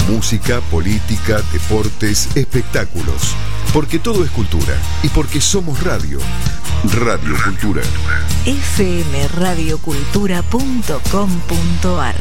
Música, política, deportes, espectáculos. Porque todo es cultura. Y porque somos radio. Radio Cultura. fmradiocultura.com.ar.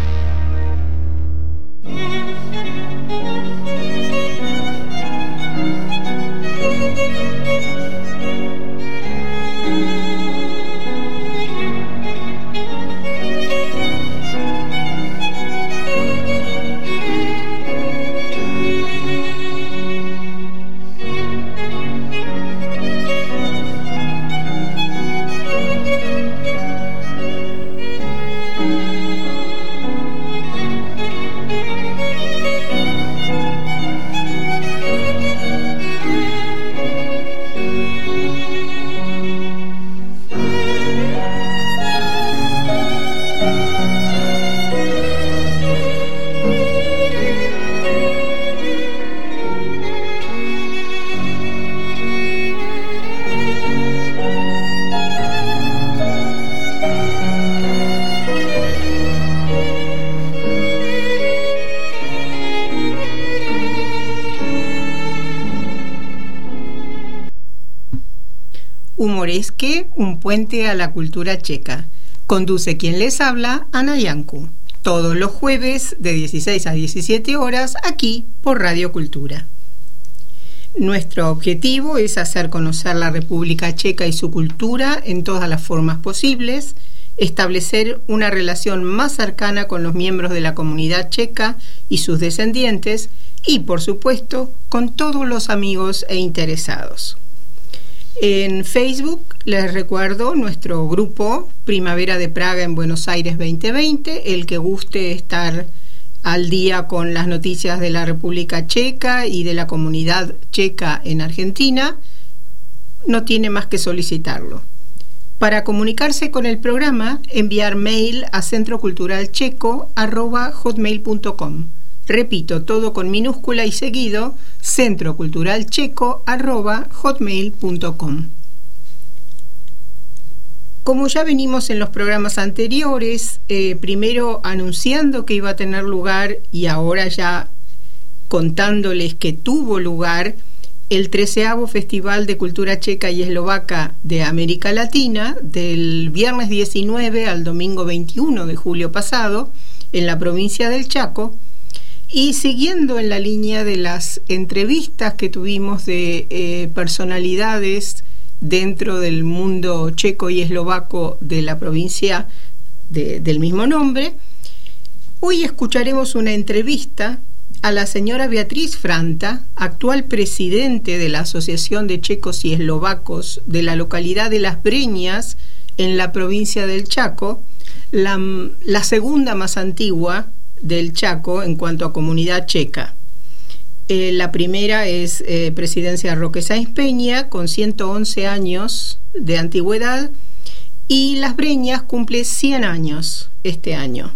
Humoresque, un puente a la cultura checa. Conduce quien les habla, Ana Yancu. Todos los jueves de 16 a 17 horas aquí por Radio Cultura. Nuestro objetivo es hacer conocer la República Checa y su cultura en todas las formas posibles, establecer una relación más cercana con los miembros de la comunidad checa y sus descendientes y, por supuesto, con todos los amigos e interesados. En Facebook les recuerdo nuestro grupo Primavera de Praga en Buenos Aires 2020. El que guste estar al día con las noticias de la República Checa y de la comunidad checa en Argentina, no tiene más que solicitarlo. Para comunicarse con el programa, enviar mail a centroculturalcheco@hotmail.com. Repito, todo con minúscula y seguido, centroculturalcheco@hotmail.com. Como ya venimos en los programas anteriores, primero anunciando que iba a tener lugar y ahora ya contándoles que tuvo lugar el 13º Festival de Cultura Checa y Eslovaca de América Latina, del viernes 19 al domingo 21 de julio pasado, en la provincia del Chaco. Y siguiendo en la línea de las entrevistas que tuvimos de personalidades dentro del mundo checo y eslovaco de la provincia del mismo nombre, hoy escucharemos una entrevista a la señora Beatriz Franta, actual presidente de la Asociación de Checos y Eslovacos de la localidad de Las Breñas, en la provincia del Chaco, la segunda más antigua del Chaco en cuanto a comunidad checa. La primera es Presidencia Roque Sáenz Peña, con 111 años de antigüedad, y Las Breñas cumple 100 años este año.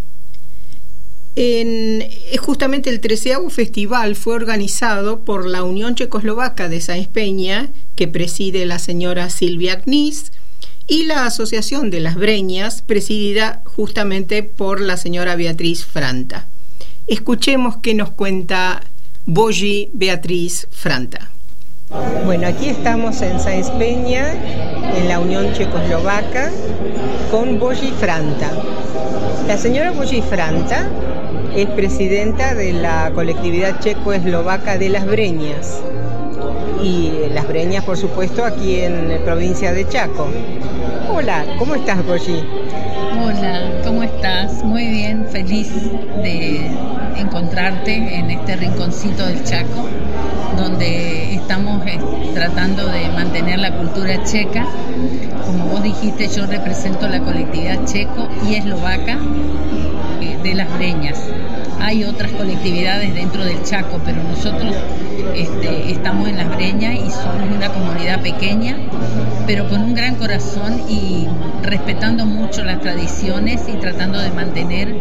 Justamente el 13º festival fue organizado por la Unión Checoslovaca de Sáenz Peña, que preside la señora Silvia Knis, y la Asociación de Las Breñas, presidida justamente por la señora Beatriz Franta. Escuchemos qué nos cuenta Boži Beatriz Franta. Bueno, aquí estamos en Sáenz Peña, en la Unión Checoslovaca, con Boži Franta. La señora Boži Franta es presidenta de la colectividad checo-eslovaca de Las Breñas. Y Las Breñas, por supuesto, aquí en la provincia de Chaco. Hola, ¿cómo estás, Boži? Hola, ¿cómo estás? Muy bien, feliz de encontrarte en este rinconcito del Chaco, donde estamos tratando de mantener la cultura checa. Como vos dijiste, yo represento la colectividad checo y eslovaca de Las Breñas. Hay otras colectividades dentro del Chaco, pero nosotros estamos en Las Breñas y somos una comunidad pequeña, pero con un gran corazón y respetando mucho las tradiciones y tratando de mantener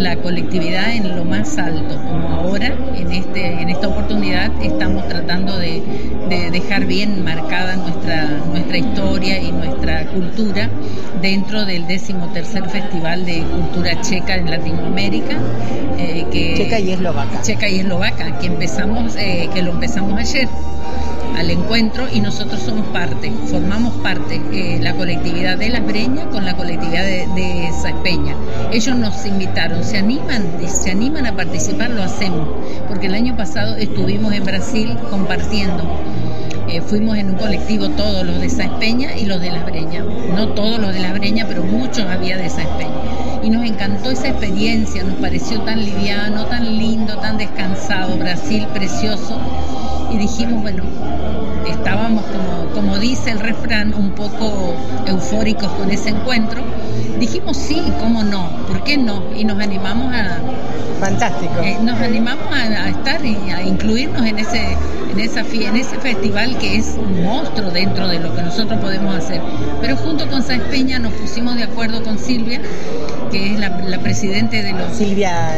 la colectividad en lo más alto, como ahora en esta oportunidad estamos tratando de dejar bien marcada nuestra historia y nuestra cultura dentro del 13º Festival de Cultura Checa en Latinoamérica, Checa y Eslovaca, que lo empezamos ayer al encuentro, y nosotros formamos parte, la colectividad de Las Breñas con la colectividad de Saespeña. Ellos nos invitaron, se animan a participar, lo hacemos, porque el año pasado estuvimos en Brasil compartiendo. Fuimos en un colectivo todos los de Saespeña y los de Las Breñas, no todos los de Las Breñas, pero muchos había de Saespeña, y nos encantó esa experiencia, nos pareció tan liviano, tan lindo, tan descansado, Brasil precioso, y dijimos, bueno, estábamos como dice el refrán, un poco eufóricos con ese encuentro. Dijimos sí, cómo no, ¿por qué no? Y nos animamos a... Fantástico. Nos animamos a estar y a incluirnos en ese festival, que es un monstruo dentro de lo que nosotros podemos hacer. Pero junto con Saespeña nos pusimos de acuerdo con Silvia, que es la presidente de los... Silvia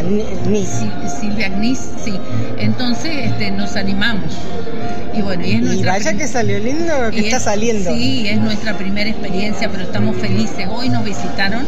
Agnis, sí. Entonces nos animamos. Y bueno, y vaya que salió lindo, que está saliendo. Sí, es nuestra primera experiencia, pero estamos felices. Hoy nos visitaron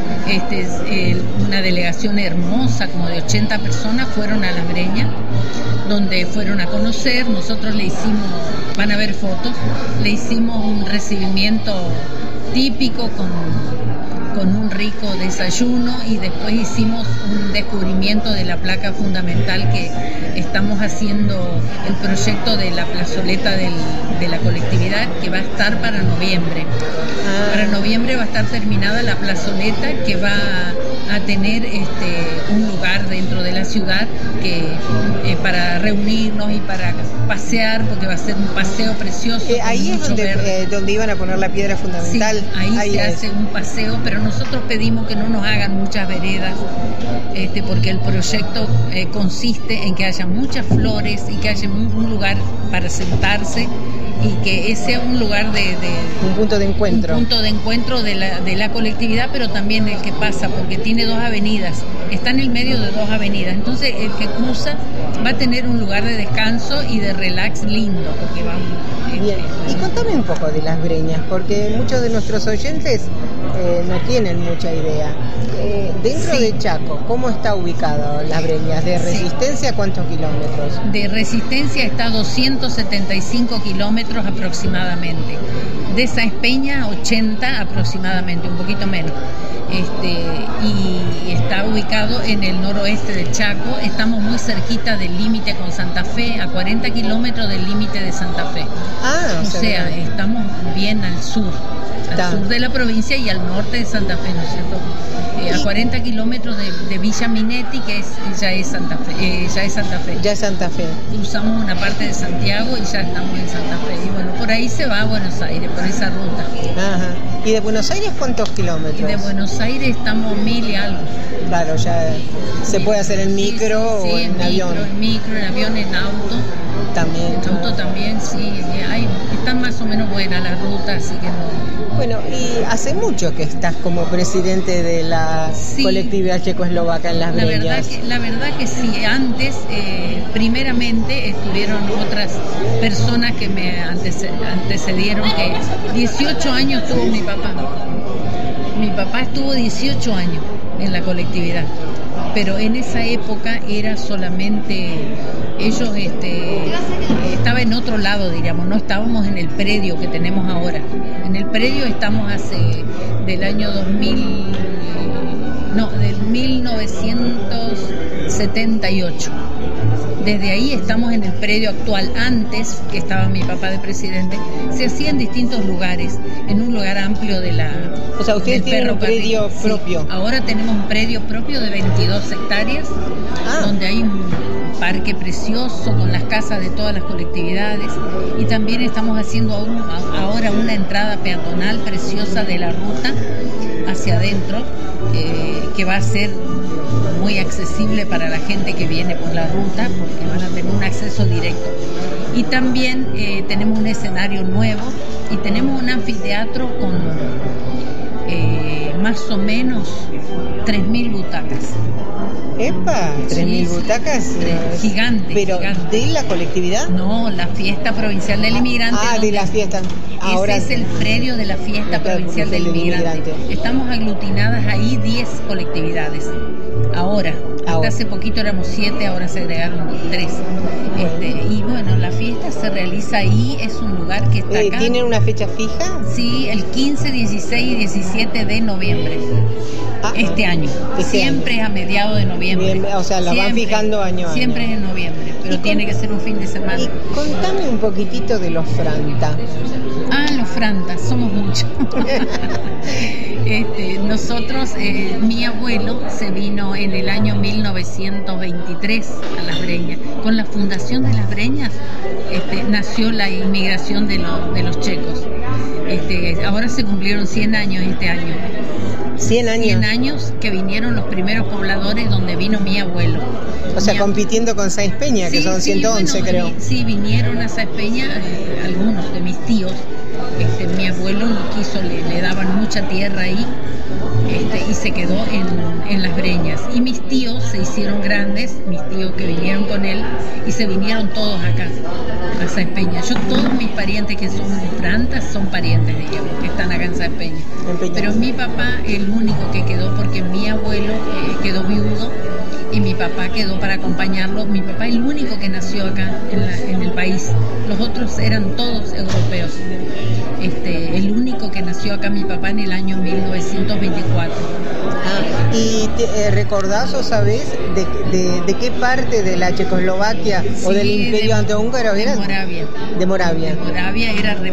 una delegación hermosa, como de 80 personas, fueron a Las Breñas, donde fueron a conocer. Nosotros le hicimos, van a ver fotos, le hicimos un recibimiento típico con un rico desayuno, y después hicimos un descubrimiento de la placa fundamental que estamos haciendo, el proyecto de la plazoleta de la colectividad, que va a estar para noviembre. Para noviembre va a estar terminada la plazoleta, que va a tener un lugar dentro de la ciudad para reunirnos y para pasear, porque va a ser un paseo precioso. Ahí es donde iban a poner la piedra fundamental. Sí, ahí se hace un paseo, pero nosotros pedimos que no nos hagan muchas veredas, porque el proyecto consiste en que haya muchas flores y que haya un lugar para sentarse, y que ese sea un lugar un punto de encuentro. Un punto de encuentro de la colectividad, pero también el que pasa, porque tiene 2 avenidas, está en el medio de 2 avenidas, entonces el que cruza va a tener un lugar de descanso y de relax lindo, porque Bien. Y contame un poco de Las Breñas, porque muchos de nuestros oyentes no tienen mucha idea. Dentro de Chaco, ¿cómo está ubicado Las Breñas? ¿De Resistencia cuántos kilómetros? De Resistencia está a 275 kilómetros aproximadamente. De Saespeña 80 aproximadamente, un poquito menos. Y está ubicado en el noroeste del Chaco. Estamos muy cerquita del límite con Santa Fe, a 40 kilómetros del límite de Santa Fe. O sea, estamos bien al sur de la provincia y al norte de Santa Fe, ¿no es cierto? A 40 kilómetros de Villa Minetti, que ya es Santa Fe. Ya es Santa Fe. Cruzamos una parte de Santiago y ya estamos en Santa Fe. Y bueno, por ahí se va a Buenos Aires, por esa ruta. Ajá. ¿Y de Buenos Aires cuántos kilómetros? Y de Buenos Aires estamos 1000 y algo. Claro, ya se puede hacer en micro o en avión. En micro, en avión, en auto. También. En auto también, sí. Están más o menos buenas las rutas, así que no. Bueno, y hace mucho que estás como presidente de la colectividad checoslovaca en Las Breñas. La verdad que sí. Antes, primeramente, estuvieron otras personas que me antecedieron, que 18 años tuvo mi papá. Mi papá estuvo 18 años en la colectividad, pero en esa época era solamente ellos, estaba en otro lado, diríamos, no estábamos en el predio que tenemos ahora. En el predio estamos del año 1978. Desde ahí estamos en el predio actual. Antes, que estaba mi papá de presidente, se hacía en distintos lugares, en un lugar amplio de la... O sea, ustedes tienen un predio propio. Sí, ahora tenemos un predio propio de 22 hectáreas, donde hay un parque precioso con las casas de todas las colectividades, y también estamos haciendo ahora una entrada peatonal preciosa de la ruta hacia adentro, que va a ser muy accesible para la gente que viene por la ruta, porque van a tener un acceso directo. Y también tenemos un escenario nuevo y tenemos un anfiteatro con más o menos 3.000 butacas. ¡Epa! 3.000 butacas. Gigante. ¿Pero gigante. de la colectividad? No, la fiesta provincial del inmigrante. De la fiesta. Ahora ese es el predio de la fiesta provincial del inmigrante. Estamos aglutinadas ahí 10 colectividades. Ahora. Hasta hace poquito éramos 7, ahora se agregaron 3. Y bueno, la fiesta se realiza ahí, es un lugar que está acá. ¿Tienen una fecha fija? Sí, el 15, 16 y 17 de noviembre. Este año. Siempre es a mediados de noviembre. O sea, la van fijando año a año. Siempre es en noviembre, pero tiene que ser un fin de semana. Y contame un poquitito de los Franta. Los Franta, somos muchos. Nosotros, mi abuelo se vino en el año 1923 a Las Breñas. Con la fundación de Las Breñas nació la inmigración de los checos. Ahora se cumplieron 100 años este año. 100 años. 100 años que vinieron los primeros pobladores donde vino mi abuelo. O sea, compitiendo con Sáenz Peña, que son 111, creo. Sí, vinieron a Sáenz Peña algunos de mis tíos. Mi abuelo no quiso, le daban mucha tierra ahí y se quedó en Las Breñas. Y mis tíos se hicieron grandes, mis tíos que vinieron con él, y se vinieron todos acá, a Sáenz Peña. Todos mis parientes que son frantas son parientes de ellos, que están acá en Sáenz Peña. Pero mi papá, el único que quedó, porque mi abuelo quedó viudo, y mi papá quedó para acompañarlo. Mi papá es el único que nació acá en el país. Los otros eran todos europeos. El único que nació acá, mi papá, en el año 1924. ¿Y recordás o sabés de qué parte de la Checoslovaquia o del Imperio Austrohúngaro eran? De Moravia. De Moravia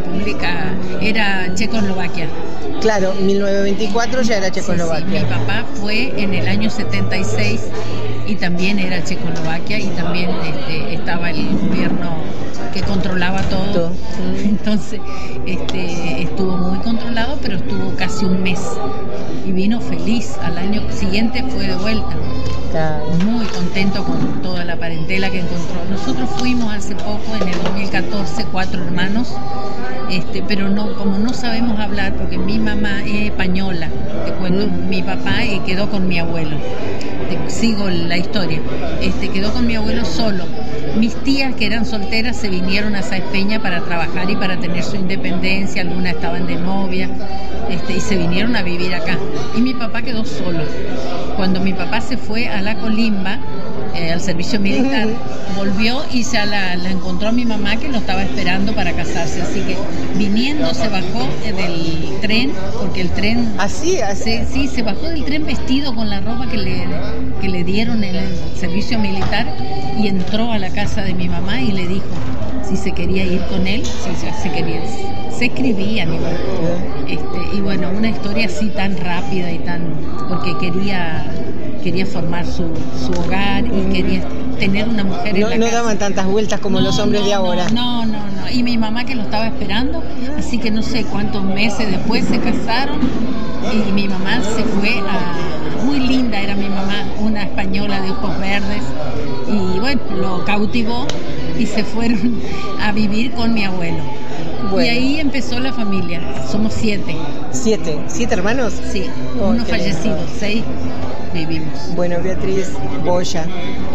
era Checoslovaquia. Claro, 1924 ya era Checoslovaquia. Sí, mi papá fue en el año 76 y también era Checoslovaquia, y también estaba el gobierno que controlaba todo. Entonces estuvo muy controlado, pero estuvo casi un mes y vino feliz. Al año siguiente fue de vuelta. Claro. Muy contento con toda la parentela que encontró. Nosotros fuimos hace poco, en el 2014, 4 hermanos, pero como no sabemos hablar, porque mi mamá es española, te cuento, mi papá quedó con mi abuelo. Sigo la historia. Quedó con mi abuelo solo. Mis tías, que eran solteras, se vinieron a Sáenz Peña para trabajar y para tener su independencia. Algunas estaban de novia, y se vinieron a vivir acá. Y mi papá quedó solo. Cuando mi papá se fue a la Colimba, al servicio militar, volvió y la encontró a mi mamá, que lo estaba esperando para casarse. Así que viniendo se bajó del tren, porque el tren... ¿Así? Sí, se bajó del tren vestido con la ropa que le dieron en el servicio militar, y entró a la casa de mi mamá y le dijo si se quería ir con él, si se quería. Se escribían igual. Y bueno, una historia así tan rápida y porque quería formar su hogar y quería tener una mujer en la casa. No daban tantas vueltas como los hombres de ahora. No. Y mi mamá, que lo estaba esperando, así que no sé cuántos meses después se casaron, y mi mamá se fue muy linda era mi mamá, una española de ojos verdes, y bueno, lo cautivó y se fueron a vivir con mi abuelo. Bueno. Y ahí empezó la familia. Somos 7. ¿7 hermanos? Sí, uno fallecido, 6 vivimos. Bueno, Beatriz Boya.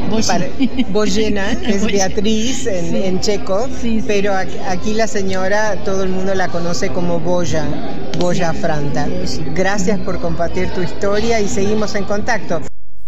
Boyena es Beatriz en checo, sí. Pero aquí la señora, todo el mundo la conoce como Boya Franta. Gracias por compartir tu historia y seguimos en contacto.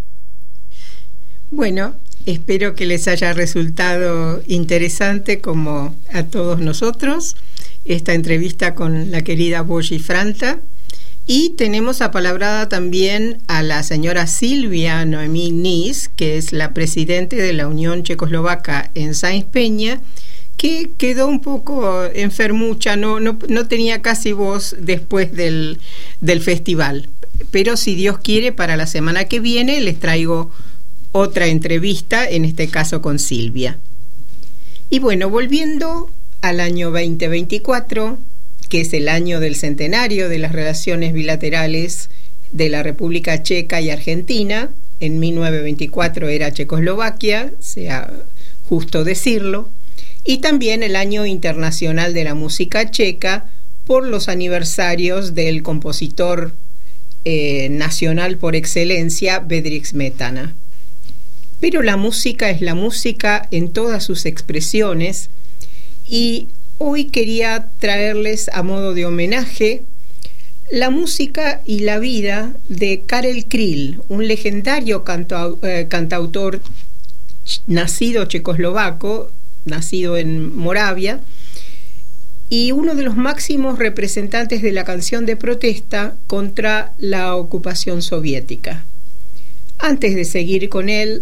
Bueno, espero que les haya resultado interesante, como a todos nosotros, esta entrevista con la querida Boya Franta. Y tenemos apalabrada también a la señora Silvia Noemí Nis, que es la presidente de la Unión Checoslovaca en Sáenz Peña, que quedó un poco enfermucha, no tenía casi voz después del festival. Pero si Dios quiere, para la semana que viene les traigo otra entrevista, en este caso con Silvia. Y bueno, volviendo al año 2024, que es el año del centenario de las relaciones bilaterales de la República Checa y Argentina. En 1924 era Checoslovaquia, sea justo decirlo, y también el año internacional de la música checa, por los aniversarios del compositor nacional por excelencia, Bedřich Smetana. Pero la música es la música en todas sus expresiones, y hoy quería traerles a modo de homenaje la música y la vida de Karel Kryl, un legendario cantautor nacido checoslovaco, nacido en Moravia, y uno de los máximos representantes de la canción de protesta contra la ocupación soviética. Antes de seguir con él,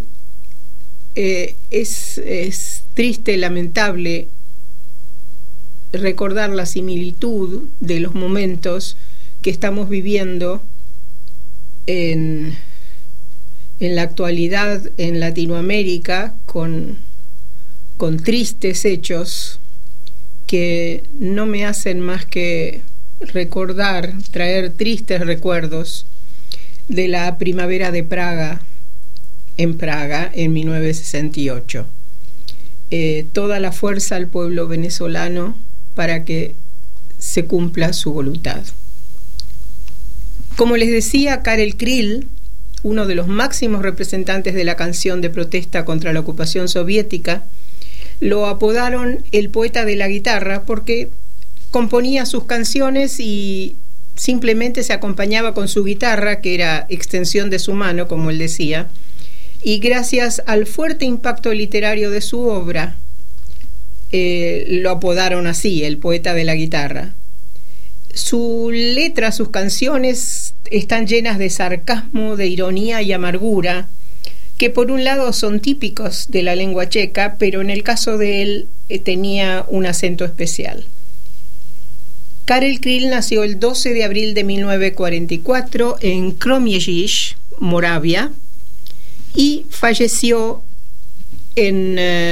es triste, lamentable recordar la similitud de los momentos que estamos viviendo en la actualidad en Latinoamérica con tristes hechos que no me hacen más que traer tristes recuerdos de la primavera de Praga, en 1968. Toda la fuerza al pueblo venezolano para que se cumpla su voluntad. Como les decía, Karel Kryl, uno de los máximos representantes de la canción de protesta contra la ocupación soviética, lo apodaron el poeta de la guitarra porque componía sus canciones y simplemente se acompañaba con su guitarra, que era extensión de su mano, como él decía, y gracias al fuerte impacto literario de su obra, lo apodaron así, el poeta de la guitarra. Su letra, sus canciones están llenas de sarcasmo, de ironía y amargura, que por un lado son típicos de la lengua checa, pero en el caso de él tenía un acento especial. Karel Kryl nació el 12 de abril de 1944 en Kroměříž, Moravia, y falleció en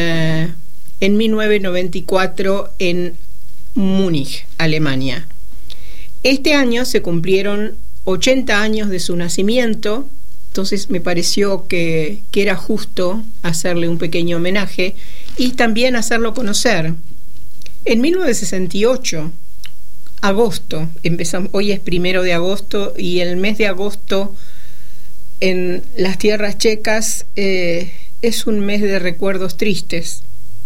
1994 en Múnich, Alemania. Este año se cumplieron 80 años de su nacimiento, entonces me pareció que era justo hacerle un pequeño homenaje y también hacerlo conocer. En 1968, agosto, hoy es 1 de agosto, y el mes de agosto en las tierras checas es un mes de recuerdos tristes.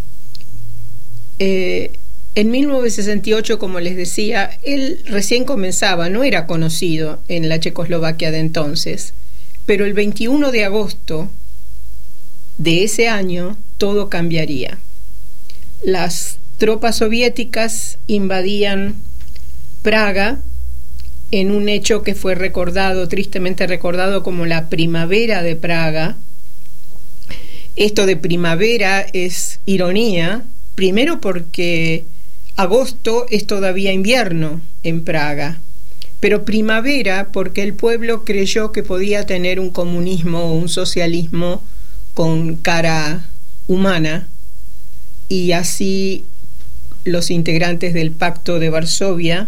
En 1968, como les decía, él recién comenzaba, no era conocido en la Checoslovaquia de entonces, pero el 21 de agosto de ese año todo cambiaría. Las tropas soviéticas invadían Praga en un hecho que fue tristemente recordado como la primavera de Praga. Esto de primavera es ironía, primero porque agosto es todavía invierno en Praga, pero primavera porque el pueblo creyó que podía tener un comunismo o un socialismo con cara humana, y así los integrantes del Pacto de Varsovia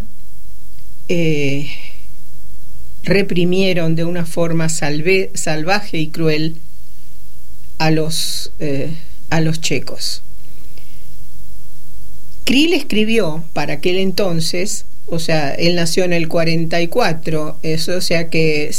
reprimieron de una forma salvaje y cruel a los checos. Kryl escribió para aquel entonces, o sea, él nació en el 44, o sea que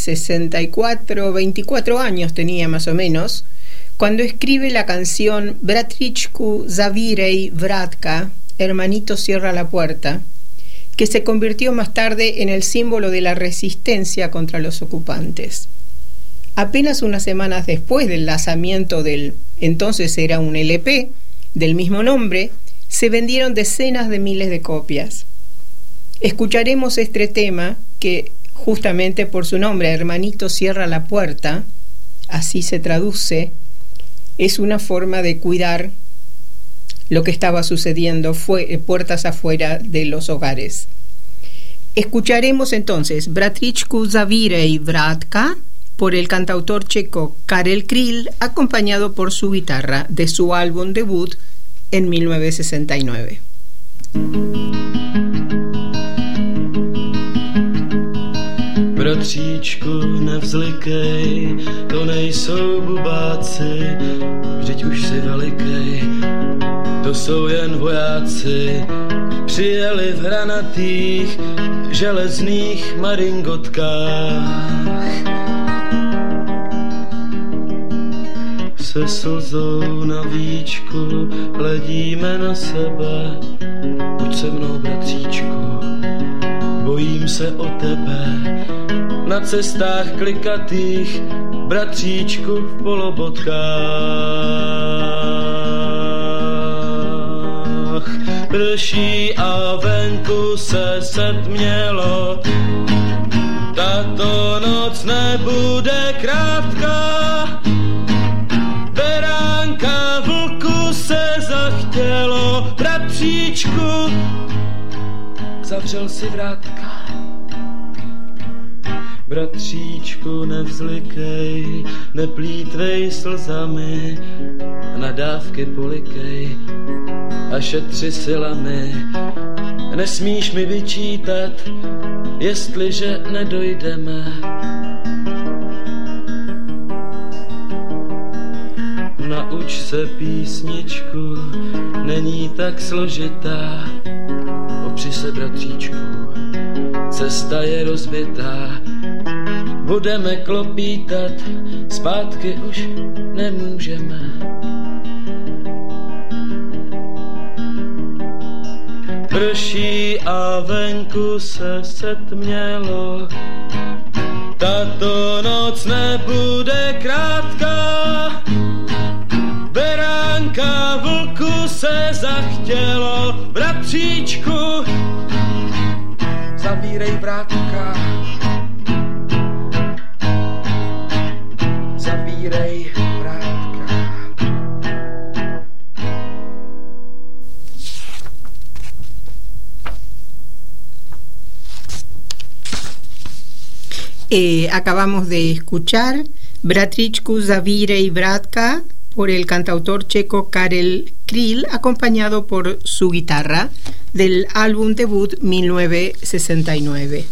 24 años tenía más o menos, cuando escribe la canción Bratříčku, zavírej vrátka, hermanito cierra la puerta, que se convirtió más tarde en el símbolo de la resistencia contra los ocupantes. Apenas unas semanas después del lanzamiento del, entonces era un LP, del mismo nombre, se vendieron decenas de miles de copias. Escucharemos este tema que, justamente por su nombre, Hermanito cierra la puerta, así se traduce, es una forma de cuidar lo que estaba sucediendo puertas afuera de los hogares. Escucharemos entonces Bratříčku, zavírej vrátka por el cantautor checo Karel Kryl, acompañado por su guitarra, de su álbum debut en 1969. Bratříčku, nevzlikej, to nejsou bubáci, vždyť už si velikej, to jsou jen vojáci, přijeli v hranatých železných maringotkách. Se slzou na víčku hledíme na sebe. Buď se mnou, bratříčku, bojím se o tebe. Na cestách klikatých, bratříčku v polobotkách. Prší a venku se setmělo, tato noc nebude krátká. Beránka vlku se zachtělo, bratříčku, zavřel si vrátka. Bratříčku, nevzlikej, neplýtvej slzami, nadávky polikej a šetři silami. Nesmíš mi vyčítat, jestliže nedojdeme. Nauč se písničku, není tak složitá. Opři se, bratříčku, cesta je rozbitá. Budeme klopítat, zpátky už nemůžeme. Prší a venku se setmělo, tato noc nebude krátká. Beránka vlku se zachtělo, bratříčku, zavírej vrátka. Zavírej vrátka. Acabamos de escuchar Bratříčku, zavírej vrátka por el cantautor checo Karel Kryl, acompañado por su guitarra, del álbum debut 1969.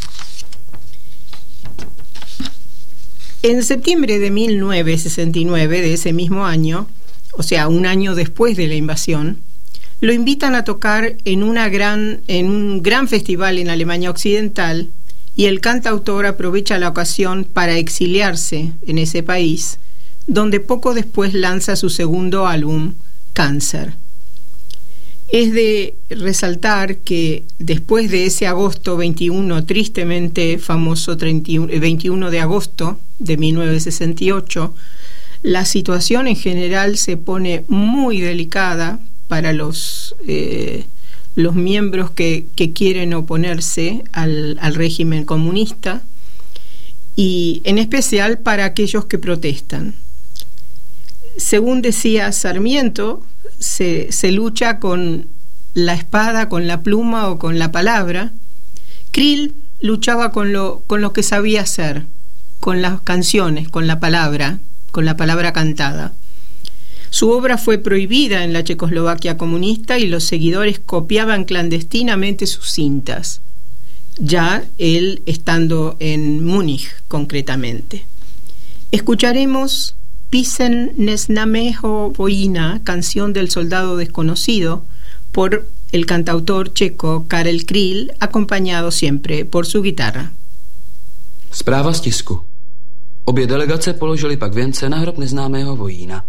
En septiembre de 1969, de ese mismo año, o sea, un año después de la invasión, lo invitan a tocar en un gran festival en Alemania Occidental, y el cantautor aprovecha la ocasión para exiliarse en ese país, donde poco después lanza su segundo álbum, Cáncer. Es de resaltar que después de ese agosto 21, tristemente famoso 21 de agosto de 1968, la situación en general se pone muy delicada para los miembros que quieren oponerse al régimen comunista, y en especial para aquellos que protestan. Según decía Sarmiento, se lucha con la espada, con la pluma o con la palabra. Kryl luchaba con lo que sabía hacer, con las canciones, con la palabra cantada. Su obra fue prohibida en la Checoslovaquia comunista y los seguidores copiaban clandestinamente sus cintas, ya él estando en Múnich concretamente. Escucharemos Písen Neznaného vojina, canción del soldado desconocido, por el cantautor checo Karel Kryl, acompañado siempre por su guitarra. Zpráva z tisku. Obě delegace položili pak věnce na hrob neznámého vojína.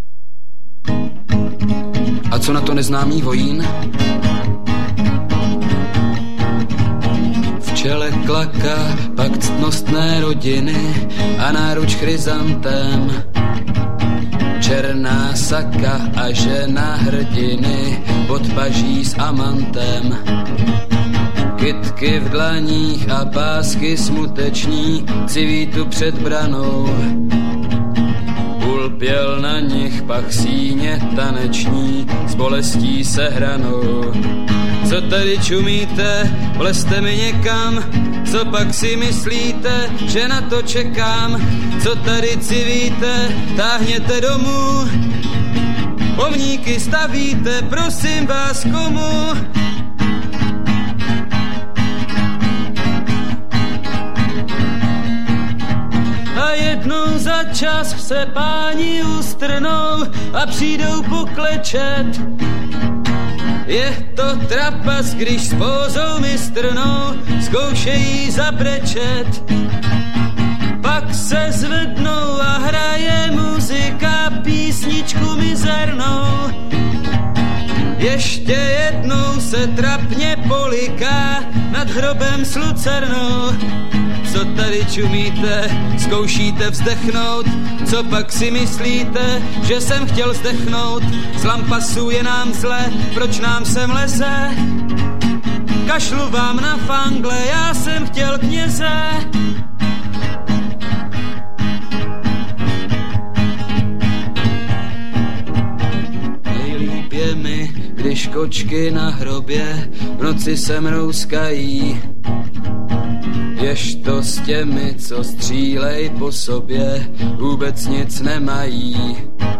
A co na to neznámý vojín? V čele klaka, pak ctnostné rodiny a náruč chryzantem. Černá saka a žena hrdiny pod paží s amantem. Kytky v dlaních a pásky smuteční civí tu před branou. Ulpěl na nich pak síně taneční s bolestí sehranou. Co tady čumíte, vlezte mi někam, co pak si myslíte, že na to čekám? Co tady civíte, táhněte domů, pomníky stavíte, prosím vás komu? A jednou za čas se páni ustrnou a přijdou poklečet. Je to trapas, když s pózou mi strnou, zkoušejí zabrečet. Pak se zvednou a hraje muzika písničku mizernou. Ještě jednou se trapně poliká nad hrobem s lucernou. Co tady čumíte, zkoušíte vzdechnout, co pak si myslíte, že jsem chtěl zdechnout? Z lampasů je nám zle, proč nám sem leze? Kašlu vám na fangle, já jsem chtěl kněze. Nejlíp je mi, když kočky na hrobě v noci se mrouskají. Ježto s těmi, co střílej po sobě, vůbec nic nemají.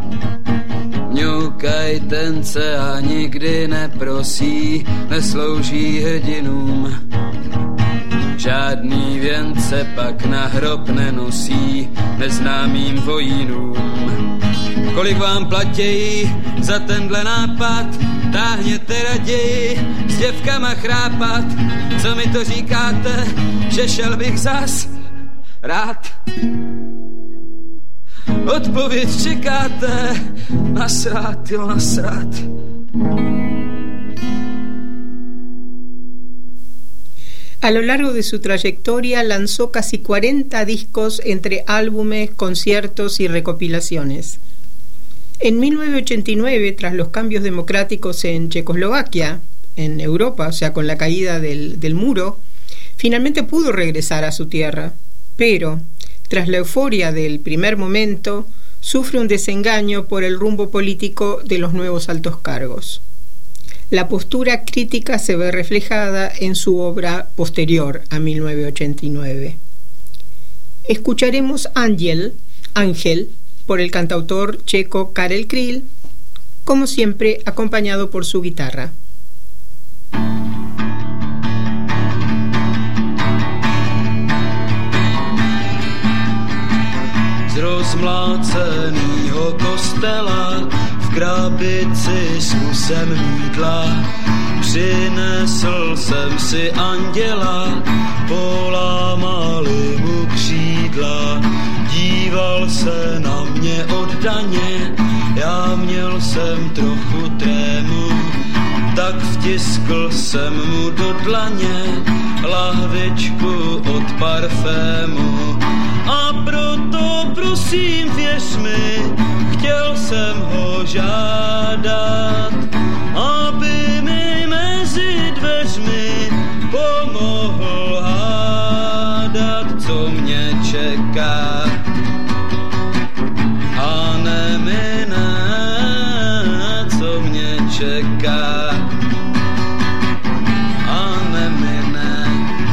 Mňoukaj tence a nikdy neprosí, neslouží hrdinům. Žádný věnce pak na hrob nenosí neznámým vojínům. Kolik vám platějí za tenhle nápad? Táhněte raději s děvkama chrápat. Co mi to říkáte, že šel bych zas rád? Odpověď čekáte, nasrát, jo nasrát. A lo largo de su trayectoria lanzó casi 40 discos entre álbumes, conciertos y recopilaciones. En 1989, tras los cambios democráticos en Checoslovaquia, en Europa, o sea, con la caída del muro, finalmente pudo regresar a su tierra, pero tras la euforia del primer momento, sufre un desengaño por el rumbo político de los nuevos altos cargos. La postura crítica se ve reflejada en su obra posterior a 1989. Escucharemos Ángel, por el cantautor checo Karel Kryl, como siempre acompañado por su guitarra. Z rozmlácenýho kostela v krabici s kusem mýdla přinesl jsem si anděla, polámali mu křídla. Díval se na mě oddaně, já měl jsem trochu trému, tak vtiskl jsem mu do dlaně lahvičku od parfému. A proto prosím věř mi, chtěl jsem ho žádat, aby mi mezi dveřmi pomohl hádat, co mě čeká. A nemine, co mě čeká. A nemine.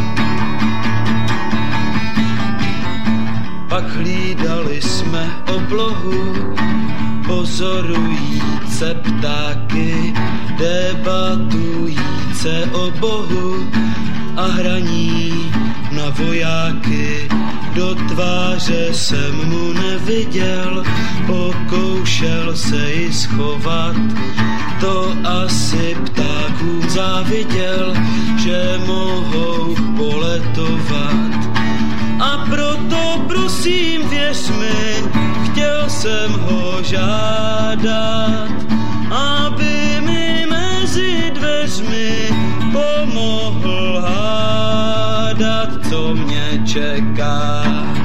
Pak hlídali jsme oblohu, pozorujíce ptáky, debatujíce o Bohu a hraní na vojáky. Do tváře jsem mu neviděl, pokoušel se ji schovat. To asi ptákům záviděl, že mohou poletovat. A proto prosím věř mi, chtěl jsem ho žádat, aby mi mezi dveřmi pomohl hádat, co mě čeká.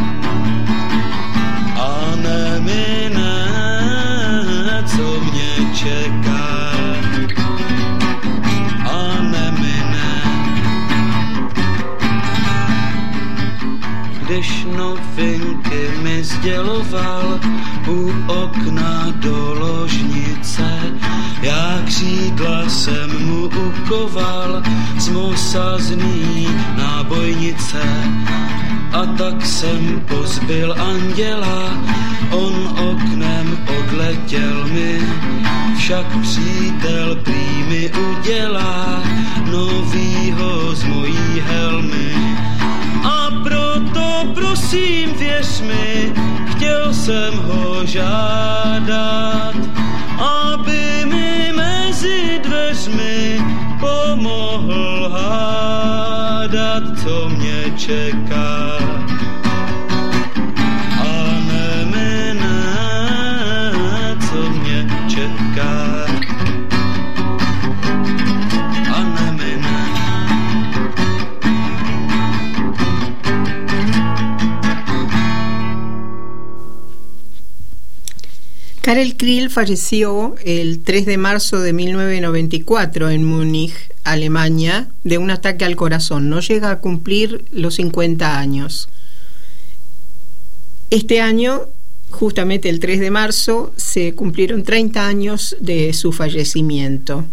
A nemine, co mě čeká. A nemine. Když novinky mi sděloval u okna do ložnice, já křídla jsem mu ukoval z mosazný nábojnice. A tak jsem pozbil anděla, on oknem odletěl mi, však přítel prý mi udělá novýho z mojí helmy. A proto prosím věř mi, chtěl jsem ho žádat, aby mi mezi mezi dveřmi pomohl hádat, co mě čeká. A nemine, co mě čeká. A nemine. Karel Kryl falleció el 3 de marzo de 1994 en Múnich, Alemania, de un ataque al corazón. No llega a cumplir los 50 años. Este año, justamente el 3 de marzo, se cumplieron 30 años de su fallecimiento.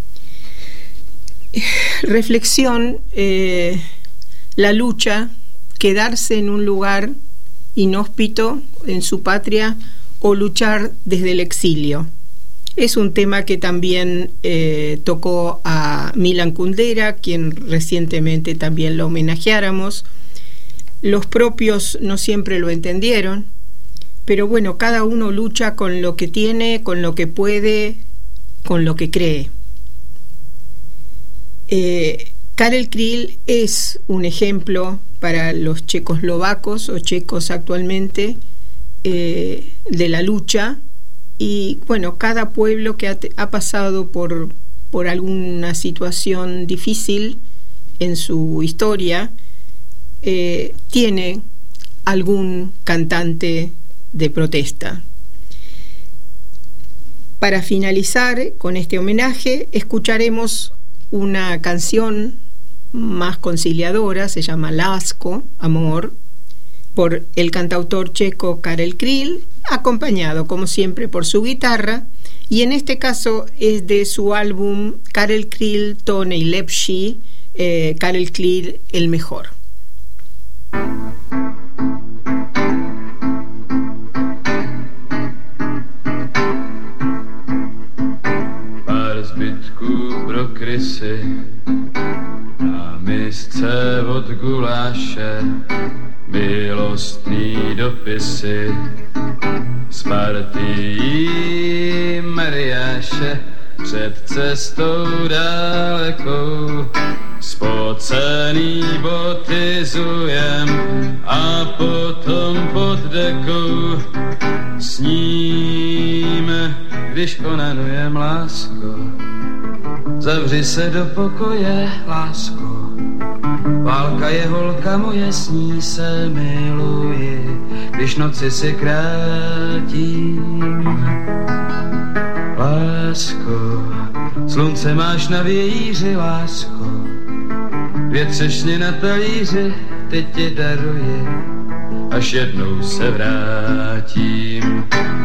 Reflexión, la lucha, quedarse en un lugar inhóspito en su patria o luchar desde el exilio. Es un tema que también tocó a Milan Kundera, quien recientemente también lo homenajeáramos. Los propios no siempre lo entendieron, pero bueno, cada uno lucha con lo que tiene, con lo que puede, con lo que cree. Karel Kryl es un ejemplo para los checoslovacos o checos actualmente de la lucha, y bueno, cada pueblo que ha pasado por alguna situación difícil en su historia tiene algún cantante de protesta. Para finalizar con este homenaje, escucharemos una canción más conciliadora, se llama Lásko, Amor, por el cantautor checo Karel Kryl, acompañado como siempre por su guitarra, y en este caso es de su álbum Karel Kryl To Nejlepší, Karel Kryl el mejor. Pár zbytků pro krysy, na misce od guláše, milostný dopisy z partií Mariáše před cestou dalekou. Spocený boty zujem a potom pod dekou sníme, když onanujem, lásko. Zavři se do pokoje, lásko. Válka je holka moje, s ní se miluji, když noci si krátím. Lásko, slunce máš na vějíři, lásko. Dvě třešně na talíři, teď ti daruji, až jednou se vrátím.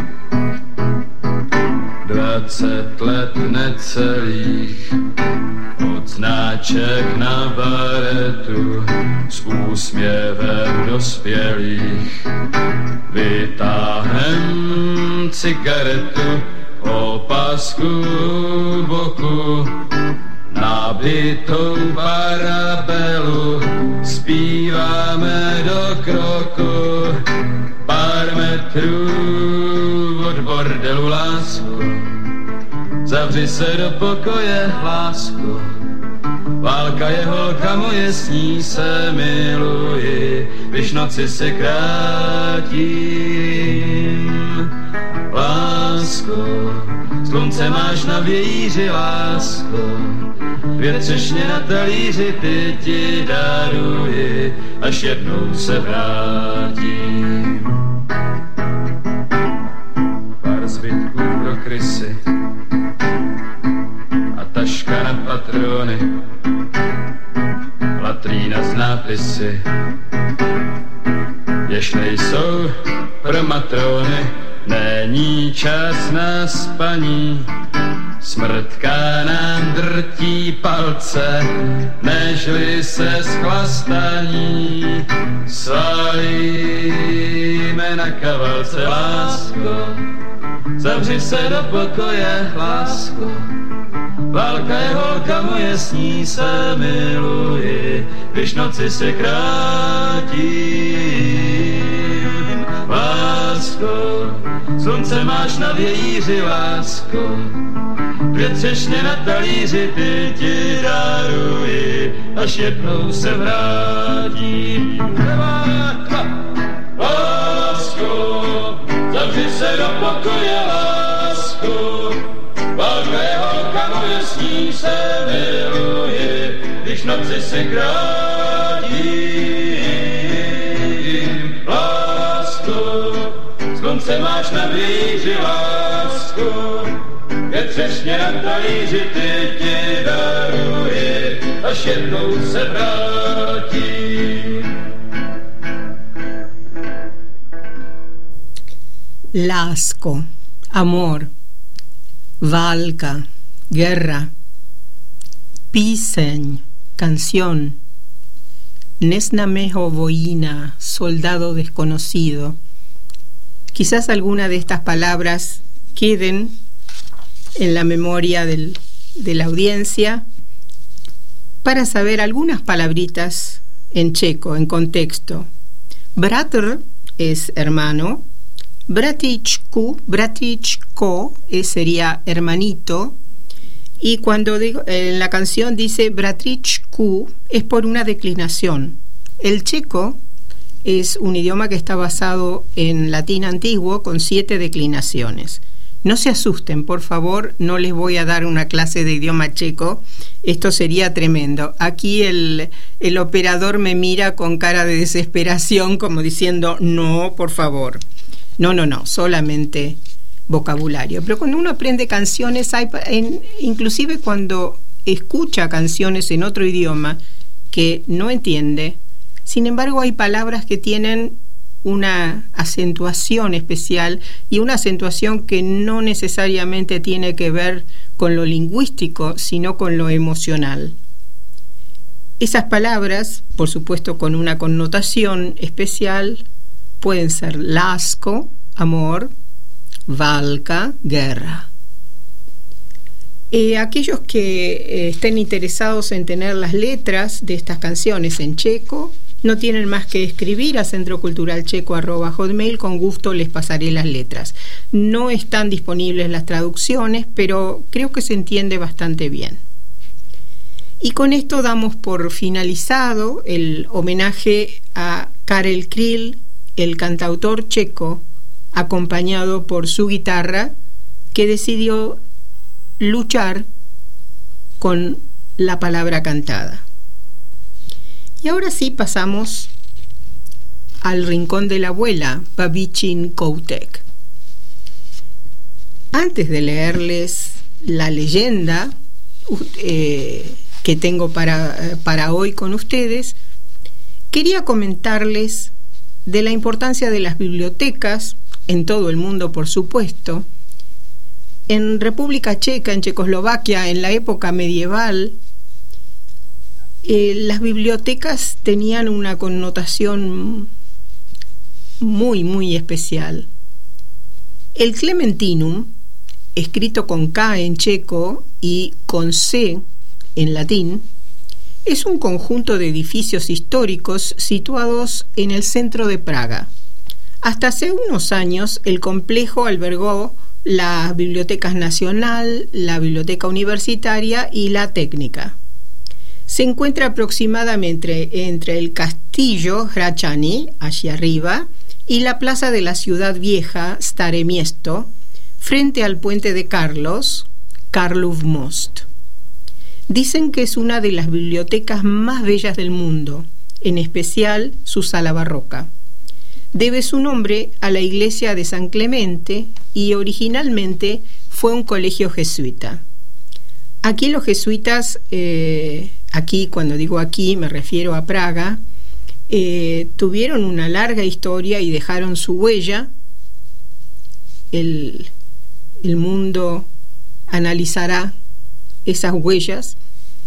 20 let necelých, odznáček na baretu, s úsměvem dospělých. Vytáhnem cigaretu, opasku boku, nabitou parabelu, zpíváme do kroku. Pár metrů od bordelu, lásko, zavři se do pokoje, lásko. Válka je holka moje, s ní se miluji, když noci se krátím. Lásko, slunce máš na vějíři, lásko. Dvě třešně na talíři, ty ti daruji, až jednou se vrátím. Pár zbytků pro krysy a taška na patrony, latrína z nápisy, jež nejsou pro matrony. Není čas na spaní, smrtka nám drtí palce, nežli se schlastaní. Svalíme na kavalce, lásko, zavři se do pokoje, lásko. Válka je holka moje, s ní se miluji, když noci se krátím. Lásko, lásko, slunce máš na vějíři, lásko. Dvě třešně na talíři ty ti daruji, až jednou se vrátím. Lásko, zavři se do pokoje, lásko, velké holka moje, s ní se miluji, když noci se krátím. Lásko, slunce máš na vějíři, lásko, je třešně na talíři, ty ti daruji, až jednou se vrátím. Lásko, amor, válka, guerra, píseň, canción, Nesnamejo Boina, soldado desconocido. Quizás alguna de estas palabras queden en la memoria de la audiencia para saber algunas palabritas en checo, en contexto. Bratr es hermano, bratičko sería hermanito, y cuando digo, en la canción dice bratričku es por una declinación. El checo es un idioma que está basado en latín antiguo con 7 declinaciones. No se asusten, por favor, no les voy a dar una clase de idioma checo, esto sería tremendo. Aquí el operador me mira con cara de desesperación como diciendo, no, por favor. No, solamente vocabulario. Pero cuando uno aprende canciones, inclusive cuando escucha canciones en otro idioma que no entiende, sin embargo hay palabras que tienen una acentuación especial y una acentuación que no necesariamente tiene que ver con lo lingüístico, sino con lo emocional. Esas palabras, por supuesto con una connotación especial, pueden ser lásko, amor, válka, guerra. Aquellos que estén interesados en tener las letras de estas canciones en checo, no tienen más que escribir a centroculturalcheco@hotmail, con gusto les pasaré las letras. No están disponibles las traducciones, pero creo que se entiende bastante bien. Y con esto damos por finalizado el homenaje a Karel Kryl, el cantautor checo, acompañado por su guitarra, que decidió luchar con la palabra cantada. Y ahora sí pasamos al rincón de la abuela, Babichin Koutek. Antes de leerles la leyenda que tengo para hoy con ustedes, quería comentarles de la importancia de las bibliotecas en todo el mundo, por supuesto. En República Checa, en Checoslovaquia, en la época medieval, las bibliotecas tenían una connotación muy, muy especial. El Clementinum, escrito con K en checo y con C en latín, es un conjunto de edificios históricos situados en el centro de Praga. Hasta hace unos años, el complejo albergó las bibliotecas nacional, la biblioteca universitaria y la técnica. Se encuentra aproximadamente entre el castillo Hradčany, hacia arriba, y la plaza de la ciudad vieja, Staré Miesto, frente al puente de Carlos, Karlov Most. Dicen que es una de las bibliotecas más bellas del mundo, en especial su sala barroca. Debe su nombre a la iglesia de San Clemente y originalmente fue un colegio jesuita. Aquí los jesuitas, aquí cuando digo aquí me refiero a Praga, tuvieron una larga historia y dejaron su huella. El mundo analizará esas huellas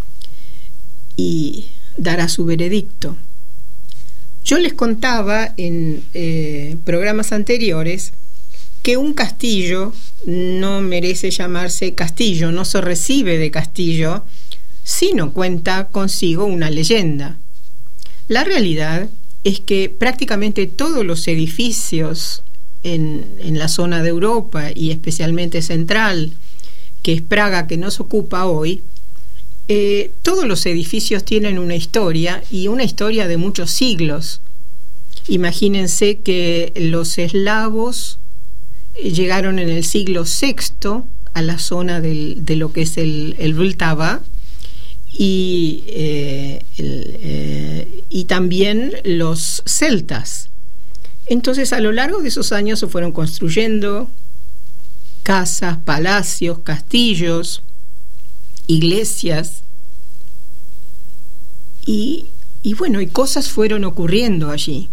y dará su veredicto. Yo les contaba en programas anteriores que un castillo no merece llamarse castillo, no se recibe de castillo si no cuenta consigo una leyenda. La realidad es que prácticamente todos los edificios en la zona de Europa y especialmente central, que es Praga, que nos ocupa hoy, todos los edificios tienen una historia, y una historia de muchos siglos. Imagínense que los eslavos llegaron en el siglo VI a la zona de lo que es el Vltava, y también los celtas. Entonces, a lo largo de esos años se fueron construyendo casas, palacios, castillos, iglesias, y bueno, y cosas fueron ocurriendo allí.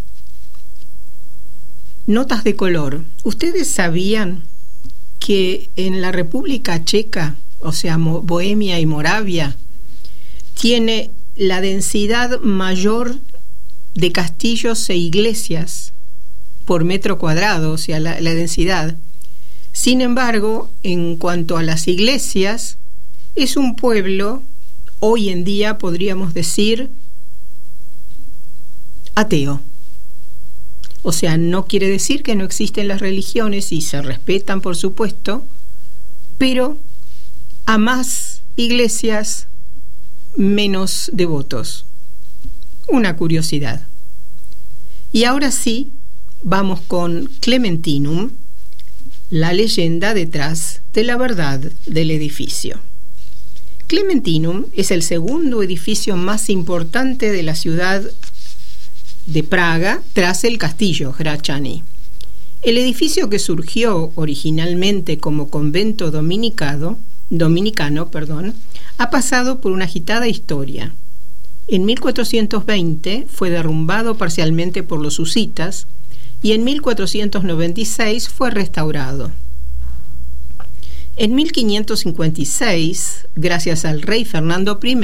Notas de color. ¿Ustedes sabían que en la República Checa, o sea, Bohemia y Moravia, tiene la densidad mayor de castillos e iglesias por metro cuadrado, o sea, la densidad? Sin embargo, en cuanto a las iglesias, es un pueblo, hoy en día podríamos decir, ateo. O sea, no quiere decir que no existen las religiones, y se respetan, por supuesto, pero a más iglesias, menos devotos. Una curiosidad. Y ahora sí, vamos con Clementinum, la leyenda detrás de la verdad del edificio. Clementinum es el segundo edificio más importante de la ciudad de Praga, tras el castillo Hradčany. El edificio, que surgió originalmente como convento dominicano, ha pasado por una agitada historia. En 1420 fue derrumbado parcialmente por los husitas, y en 1496 fue restaurado. En 1556, gracias al rey Fernando I,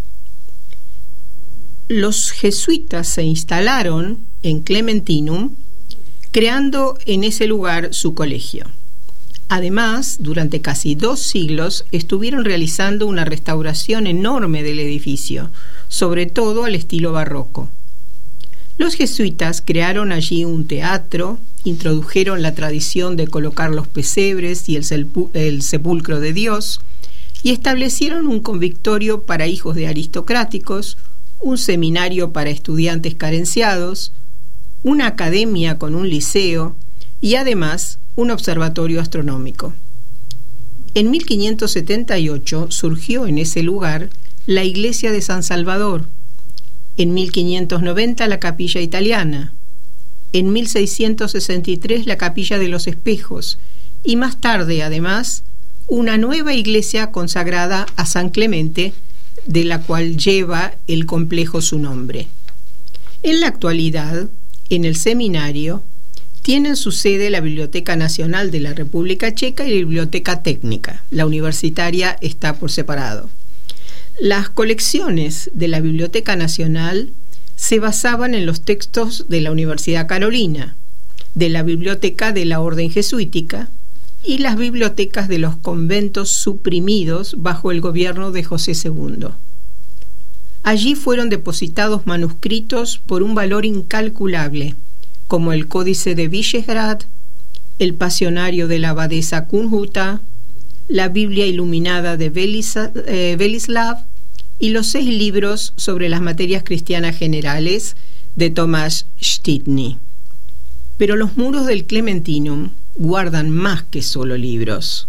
los jesuitas se instalaron en Clementinum, creando en ese lugar su colegio. Además, durante casi 2 siglos estuvieron realizando una restauración enorme del edificio, sobre todo al estilo barroco. Los jesuitas crearon allí un teatro, introdujeron la tradición de colocar los pesebres y el sepulcro de Dios, y establecieron un convictorio para hijos de aristocráticos, un seminario para estudiantes carenciados, una academia con un liceo y además un observatorio astronómico. En 1578 surgió en ese lugar la iglesia de San Salvador, en 1590 la capilla italiana, en 1663 la capilla de los espejos, y más tarde, además, una nueva iglesia consagrada a San Clemente, de la cual lleva el complejo su nombre. En la actualidad, en el seminario, tienen su sede la Biblioteca Nacional de la República Checa y la Biblioteca Técnica. La universitaria está por separado. Las colecciones de la Biblioteca Nacional se basaban en los textos de la Universidad Carolina, de la Biblioteca de la Orden Jesuítica y las bibliotecas de los conventos suprimidos bajo el gobierno de José II. Allí fueron depositados manuscritos por un valor incalculable, como el Códice de Visegrad, el Pasionario de la abadesa Kunhuta, la Biblia iluminada de Velislav y los 6 libros sobre las materias cristianas generales de Tomás Štitný. Pero los muros del Clementinum guardan más que solo libros.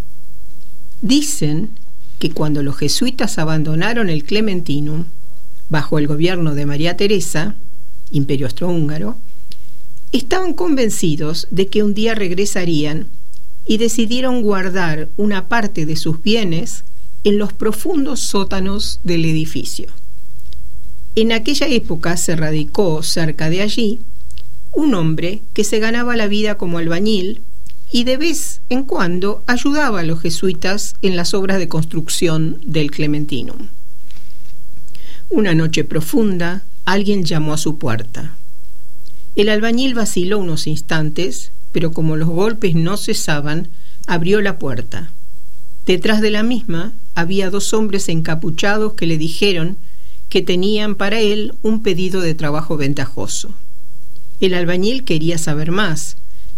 Dicen que cuando los jesuitas abandonaron el Clementinum, bajo el gobierno de María Teresa, Imperio Austrohúngaro, estaban convencidos de que un día regresarían y decidieron guardar una parte de sus bienes en los profundos sótanos del edificio. En aquella época se radicó cerca de allí un hombre que se ganaba la vida como albañil y de vez en cuando ayudaba a los jesuitas en las obras de construcción del Clementinum. Una noche profunda, alguien llamó a su puerta. El albañil vaciló unos instantes, pero como los golpes no cesaban, abrió la puerta. Detrás de la misma había 2 hombres encapuchados que le dijeron que tenían para él un pedido de trabajo ventajoso. El albañil quería saber más,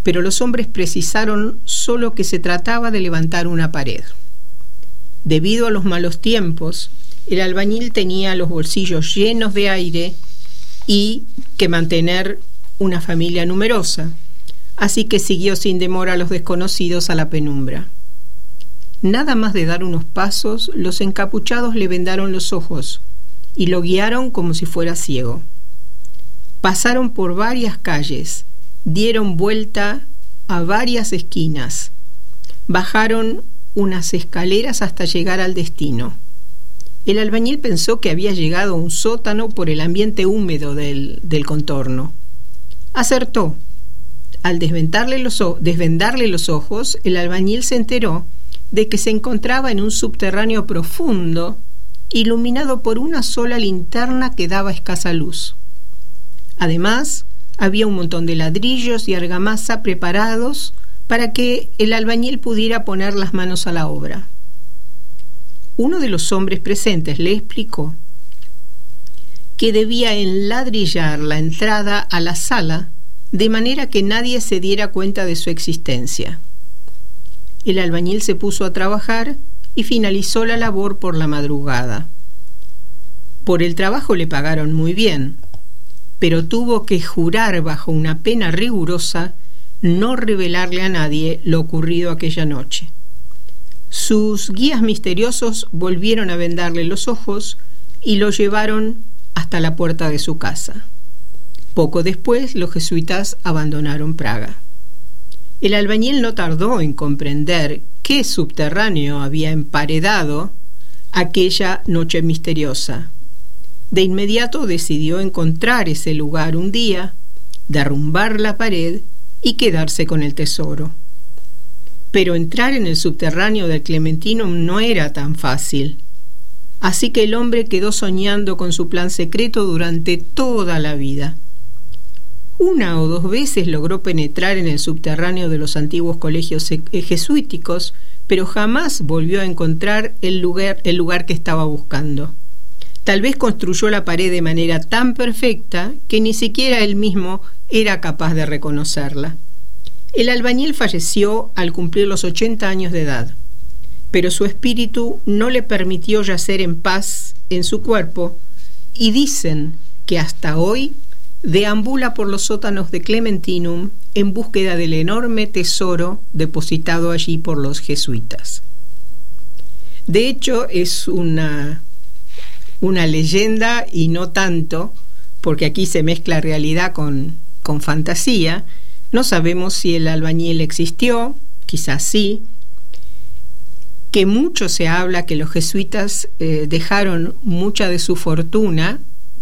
pero los hombres precisaron solo que se trataba de levantar una pared. Debido a los malos tiempos, el albañil tenía los bolsillos llenos de aire y que mantener una familia numerosa, así que siguió sin demora a los desconocidos a la penumbra. Nada más de dar unos pasos, los encapuchados le vendaron los ojos y lo guiaron como si fuera ciego. Pasaron por varias calles, dieron vuelta a varias esquinas, bajaron unas escaleras hasta llegar al destino. El albañil pensó que había llegado a un sótano por el ambiente húmedo del contorno. Acertó. Al desvendarle los ojos, el albañil se enteró de que se encontraba en un subterráneo profundo, iluminado por una sola linterna que daba escasa luz. Además, había un montón de ladrillos y argamasa preparados para que el albañil pudiera poner las manos a la obra. Uno de los hombres presentes le explicó que debía enladrillar la entrada a la sala de manera que nadie se diera cuenta de su existencia. El albañil se puso a trabajar y finalizó la labor por la madrugada. Por el trabajo le pagaron muy bien, pero tuvo que jurar bajo una pena rigurosa no revelarle a nadie lo ocurrido aquella noche. Sus guías misteriosos volvieron a vendarle los ojos y lo llevaron hasta la puerta de su casa. Poco después, los jesuitas abandonaron Praga. El albañil no tardó en comprender qué subterráneo había emparedado aquella noche misteriosa. De inmediato decidió encontrar ese lugar un día, derrumbar la pared y quedarse con el tesoro. Pero entrar en el subterráneo del Clementinum no era tan fácil. Así que el hombre quedó soñando con su plan secreto durante toda la vida. Una o dos veces logró penetrar en el subterráneo de los antiguos colegios jesuíticos, pero jamás volvió a encontrar el lugar que estaba buscando. Tal vez construyó la pared de manera tan perfecta que ni siquiera él mismo era capaz de reconocerla. El albañil falleció al cumplir los 80 años de edad, pero su espíritu no le permitió yacer en paz en su cuerpo, y dicen que hasta hoy deambula por los sótanos de Clementinum en búsqueda del enorme tesoro depositado allí por los jesuitas. De hecho, es una leyenda y no tanto, porque aquí se mezcla realidad con fantasía. No sabemos si el albañil existió, quizás sí. Que mucho se habla que los jesuitas dejaron mucha de su fortuna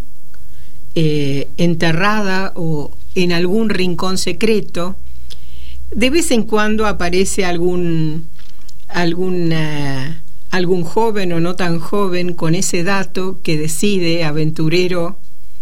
enterrada o en algún rincón secreto. De vez en cuando aparece algún joven o no tan joven con ese dato que decide, aventurero,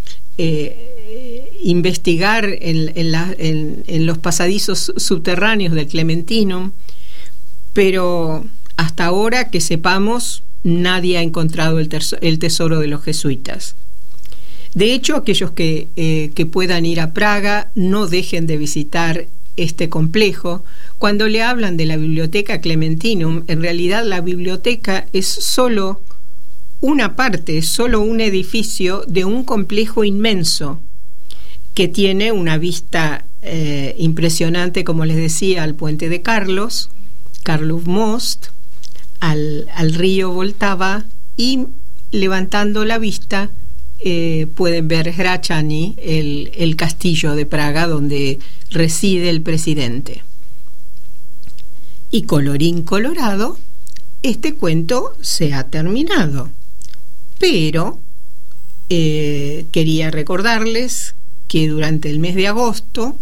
investigar en los pasadizos subterráneos del Clementinum, pero hasta ahora que sepamos nadie ha encontrado el tesoro de los jesuitas. De hecho, aquellos que puedan ir a Praga no dejen de visitar este complejo. Cuando le hablan de la biblioteca Clementinum, en realidad la biblioteca es solo una parte, solo un edificio de un complejo inmenso que tiene una vista impresionante, como les decía, al puente de Karlov Most, al río Vltava, y levantando la vista pueden ver Hrachani, el castillo de Praga donde reside el presidente. Y colorín colorado, este cuento se ha terminado. Pero quería recordarles que durante el mes de agosto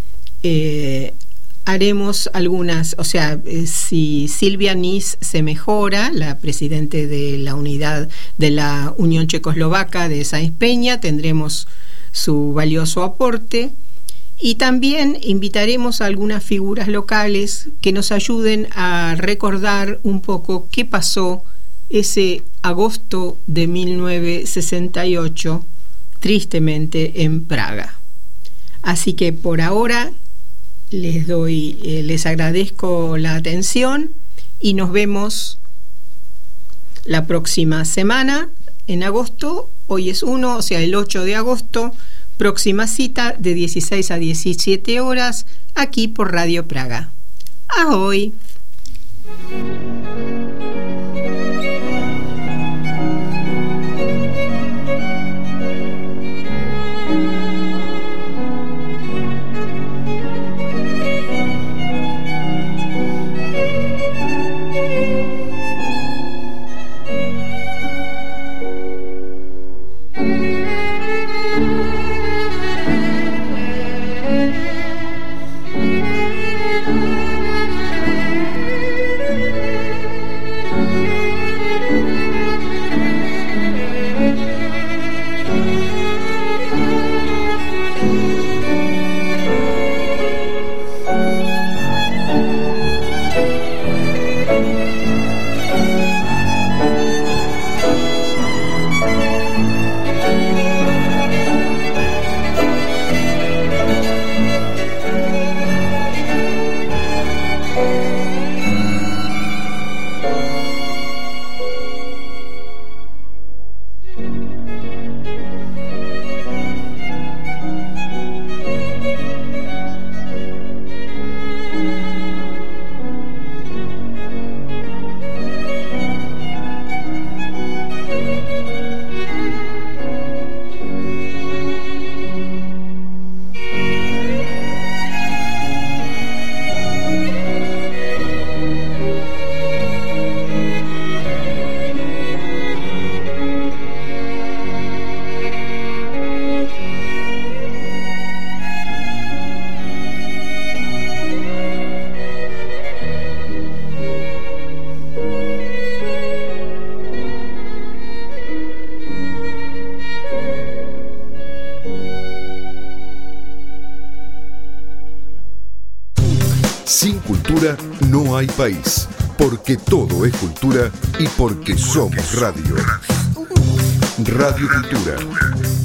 haremos algunas, o sea, si Silvia Nis se mejora, la presidente de la unidad de la Unión Checoslovaca de Sáenz Peña, tendremos su valioso aporte, y también invitaremos a algunas figuras locales que nos ayuden a recordar un poco qué pasó ese agosto de 1968, tristemente en Praga. Así que por ahora les agradezco la atención y nos vemos la próxima semana en agosto. Hoy es 1, o sea, el 8 de agosto, próxima cita de 16 a 17 horas aquí por Radio Praga. Ahoj. Sin cultura no hay país, porque todo es cultura y porque somos radio. Radio Cultura.